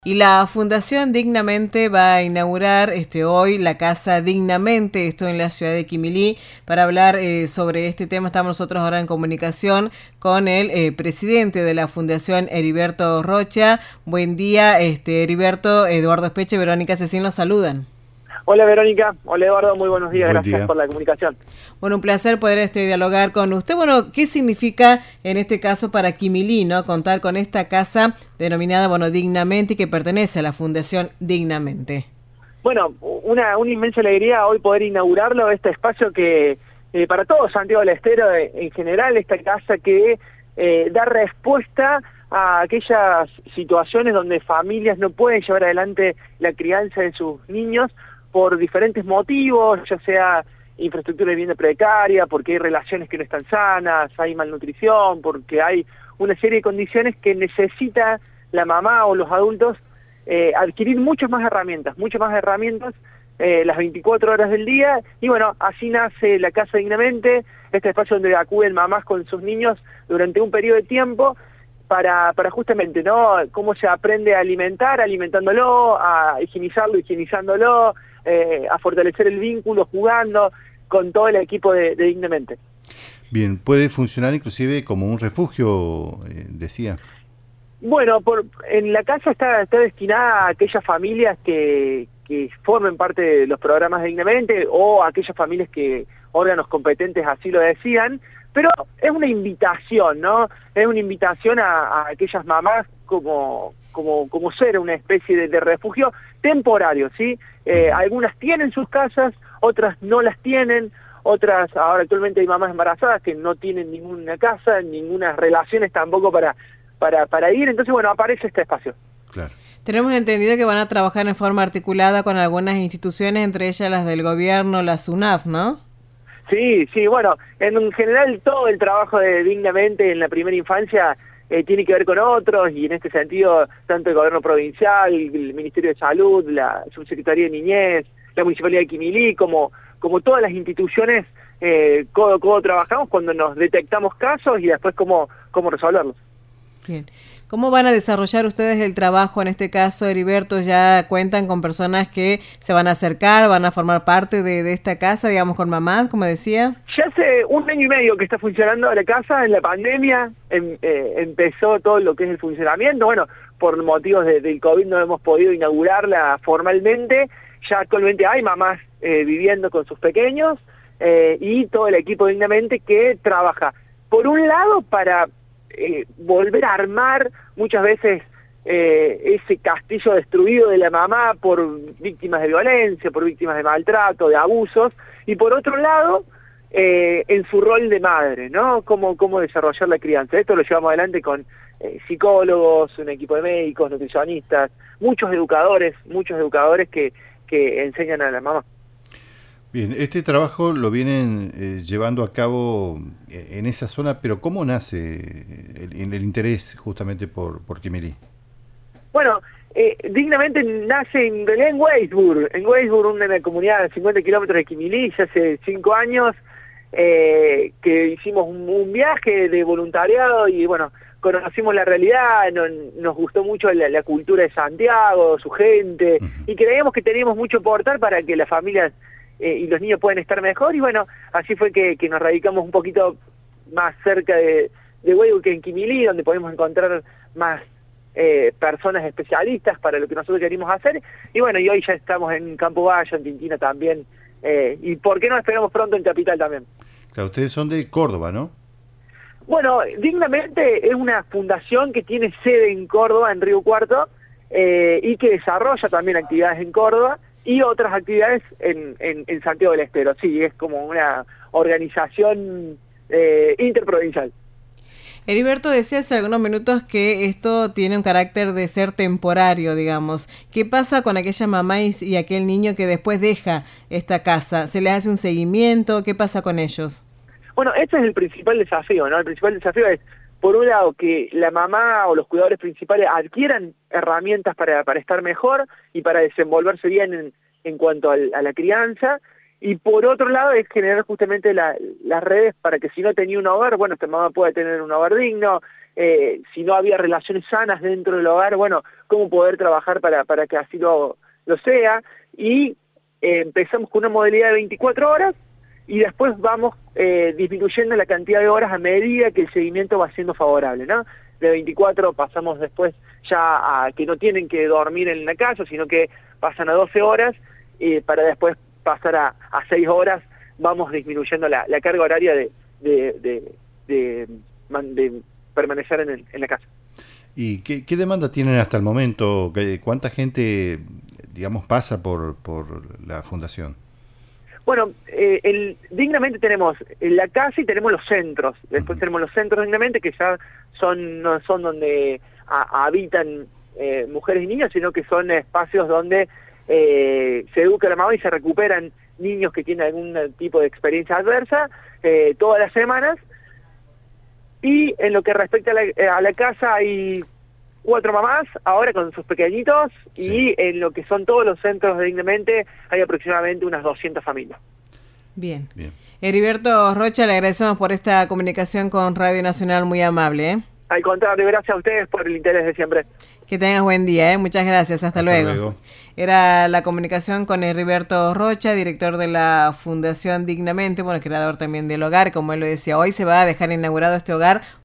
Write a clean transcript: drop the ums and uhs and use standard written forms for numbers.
Y la Fundación Dignamente va a inaugurar hoy la Casa Dignamente, esto en la ciudad de Quimilí. Para hablar sobre este tema estamos nosotros ahora en comunicación con el presidente de la Fundación, Heriberto Rocha. Buen día, Heriberto. Eduardo Espeche, Verónica Cecín los saludan. Hola Verónica, hola Eduardo, muy buenos días, Buen gracias día. por la comunicación. Bueno, un placer poder dialogar con usted. Bueno, ¿qué significa en este caso para Quimilí, ¿no? Contar con esta casa denominada, Dignamente, y que pertenece a la Fundación Dignamente? Bueno, una inmensa alegría hoy poder inaugurarlo, este espacio que para todo Santiago del Estero en general, esta casa que da respuesta a aquellas situaciones donde familias no pueden llevar adelante la crianza de sus niños por diferentes motivos, ya sea infraestructura de vivienda precaria, porque hay relaciones que no están sanas, hay malnutrición, porque hay una serie de condiciones que necesita la mamá o los adultos adquirir muchas más herramientas las 24 horas del día, y bueno, así nace la Casa Dignamente, este espacio donde acuden mamás con sus niños durante un periodo de tiempo, para justamente, ¿no? Cómo se aprende a alimentar, alimentándolo, a higienizarlo, higienizándolo, a fortalecer el vínculo, jugando con todo el equipo de Dignamente. Bien, puede funcionar inclusive como un refugio, decía. Bueno, en la casa está destinada a aquellas familias que formen parte de los programas de Dignamente, o a aquellas familias que órganos competentes así lo decían, pero es una invitación, ¿no? Es una invitación a aquellas mamás como ser una especie de refugio temporario, ¿sí? Algunas tienen sus casas, otras no las tienen, otras, ahora actualmente hay mamás embarazadas que no tienen ninguna casa, ninguna relaciones tampoco para ir, entonces bueno, aparece este espacio. Claro. Tenemos entendido que van a trabajar en forma articulada con algunas instituciones, entre ellas las del gobierno, la SUNAF, ¿no? Sí, bueno, en general todo el trabajo de Dignamente en la primera infancia tiene que ver con otros, y en este sentido tanto el gobierno provincial, el Ministerio de Salud, la Subsecretaría de Niñez, la Municipalidad de Quimilí, como todas las instituciones, codo a codo trabajamos cuando nos detectamos casos y después cómo resolverlos. Bien. ¿Cómo van a desarrollar ustedes el trabajo en este caso, Heriberto? ¿Ya cuentan con personas que se van a acercar, van a formar parte de esta casa, digamos, con mamás, como decía? Ya hace 1 año y medio que está funcionando la casa. En la pandemia empezó todo lo que es el funcionamiento. Bueno, por motivos del COVID no hemos podido inaugurarla formalmente. Ya actualmente hay mamás viviendo con sus pequeños y todo el equipo Dignamente que trabaja, por un lado, para volver a armar muchas veces ese castillo destruido de la mamá por víctimas de violencia, por víctimas de maltrato, de abusos, y por otro lado, en su rol de madre, ¿no? Cómo desarrollar la crianza. Esto lo llevamos adelante con psicólogos, un equipo de médicos, nutricionistas, muchos educadores que enseñan a la mamá. Bien, este trabajo lo vienen llevando a cabo en esa zona, pero ¿cómo nace el interés justamente por Quimilí? Bueno, Dignamente nace en Weisburg, una comunidad de 50 kilómetros de Quimilí, ya hace 5 años que hicimos un viaje de voluntariado y bueno, conocimos la realidad, nos gustó mucho la cultura de Santiago, su gente, y creíamos que teníamos mucho por aportar para que las familias y los niños puedan estar mejor, y bueno, así fue que nos radicamos un poquito más cerca de Weisburg que en Quimilí, donde podemos encontrar más personas especialistas para lo que nosotros queríamos hacer, y bueno, y hoy ya estamos en Campo Bayo, en Tintina también, y por qué no esperamos pronto en Capital también. Claro, ustedes son de Córdoba, ¿no? Bueno, Dignamente es una fundación que tiene sede en Córdoba, en Río Cuarto, y que desarrolla también actividades en Córdoba y otras actividades en Santiago del Estero. Sí, es como una organización interprovincial. Heriberto decía hace algunos minutos que esto tiene un carácter de ser temporario, digamos. ¿Qué pasa con aquella mamá y aquel niño que después deja esta casa? ¿Se les hace un seguimiento? ¿Qué pasa con ellos? Bueno, este es el principal desafío, ¿no? El principal desafío es, por un lado, que la mamá o los cuidadores principales adquieran herramientas para estar mejor y para desenvolverse bien en cuanto a la crianza, y por otro lado es generar justamente las redes para que si no tenía un hogar, bueno, esta mamá pueda tener un hogar digno, si no había relaciones sanas dentro del hogar, bueno, cómo poder trabajar para que así lo sea. Y empezamos con una modalidad de 24 horas y después vamos disminuyendo la cantidad de horas a medida que el seguimiento va siendo favorable, ¿no? De 24 pasamos después ya a que no tienen que dormir en la casa, sino que pasan a 12 horas, para después pasar a 6 horas. Vamos disminuyendo la carga horaria de permanecer en la casa. ¿Y qué demanda tienen hasta el momento? ¿Cuánta gente, digamos, pasa por la fundación? Bueno, Dignamente tenemos la casa y tenemos los centros. Después tenemos los centros Dignamente, que ya no son donde habitan mujeres y niños, sino que son espacios donde se educa a la mamá y se recuperan niños que tienen algún tipo de experiencia adversa todas las semanas. Y en lo que respecta a la casa hay 4 mamás ahora con sus pequeñitos, sí. Y en lo que son todos los centros de Dignamente hay aproximadamente unas 200 familias. Bien. Heriberto Rocha, le agradecemos por esta comunicación con Radio Nacional, muy amable. Al contrario, gracias a ustedes por el interés de siempre. Que tengas buen día, muchas gracias, hasta luego. Era la comunicación con Heriberto Rocha, director de la Fundación Dignamente, bueno, creador también del hogar, como él lo decía, hoy se va a dejar inaugurado este hogar